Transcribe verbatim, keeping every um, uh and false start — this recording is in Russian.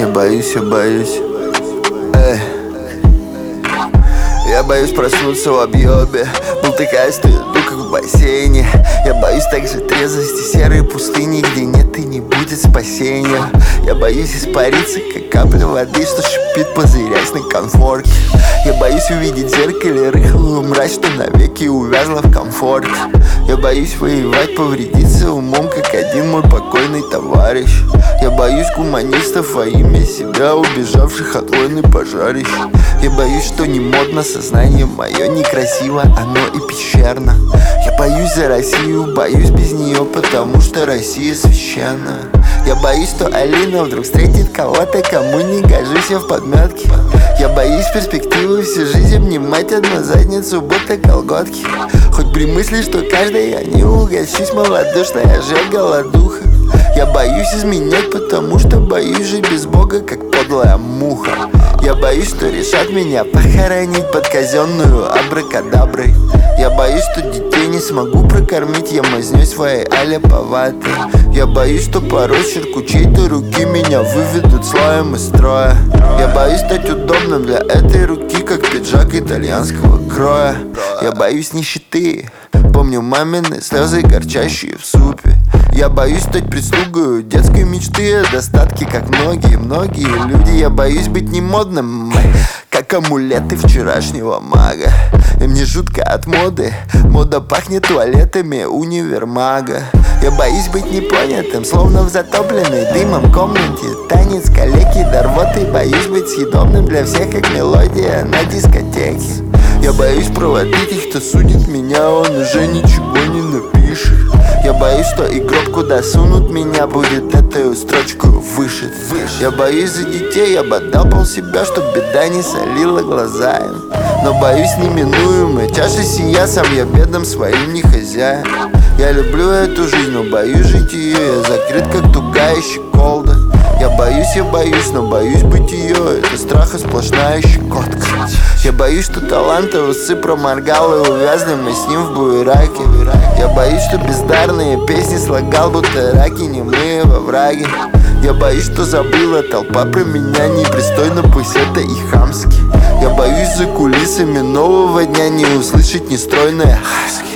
Я боюсь, я боюсь. Эй. Я боюсь проснуться в объебе, бултыхаясь в иду, как в бассейне. Я боюсь также трезвости серой пустыни, где нет и не будет спасения. Я боюсь испариться, как капля воды, что шипит, позырясь на комфорте. Я боюсь увидеть в зеркале рыхлую мразь, что навеки увязла в комфорте. Я боюсь воевать, повредиться умом, как один мой покойный товарищ. Я боюсь гуманистов во имя себя, убежавших от войны пожарищ. Я боюсь, что не модно, сознание мое некрасиво, оно и пещерно. Я боюсь за Россию, боюсь без нее, потому что Россия священна. Я боюсь, что Алина вдруг встретит кого-то, кому не гожусь я в подметке. Я боюсь перспективы всю жизнь обнимать одну задницу, будто колготки. Хоть при мысли, что каждой я не угощусь, малодушная же голодуха. Я боюсь изменять, потому что боюсь жить без Бога, как подлая муха. Я боюсь, что решат меня похоронить под казенную абракадаброй. Я боюсь, что детей не смогу прокормить я мазнёй своей аляповатой. Я боюсь, что по росчерку чьей-то руки меня выведут слоем из строя. Я боюсь стать удобным для этой руки, как пиджак итальянского кроя. Я боюсь нищеты, помню мамины слезы, горчащие в супе. Я боюсь стать прислугой детской мечты, достатки, как многие-многие люди. Я боюсь быть немодным, как амулеты вчерашнего мага. И мне жутко от моды, мода пахнет туалетами универмага. Я боюсь быть непонятым, словно в затопленной дымом комнате. Танец калеки до рвоты, боюсь быть съедобным для всех, как мелодия на дискотеке. Я боюсь проводить их, кто судит меня, он уже ничего не напишет. Я боюсь, что и гроб, куда сунут меня, будет этой строчку вышит. Я боюсь за детей, я бы отдал пол себя, чтоб беда не солила глаза им. Но боюсь неминуемой чаши сия, сам я бедам своим не хозяин. Я люблю эту жизнь, но боюсь жить ее, я закрыт, как тугая щеколда. Я боюсь, я боюсь, но боюсь быть ее, это страха сплошная щекотка. Я боюсь, что таланты усы проморгал, и увязли мы с ним в буераке. Я боюсь, что бездарные песни слагал, будто раки немые во враге. Я боюсь, что забыла толпа про меня непристойно, пусть это и хамски. Я боюсь за кулисами нового дня не услышать нестройное хаски.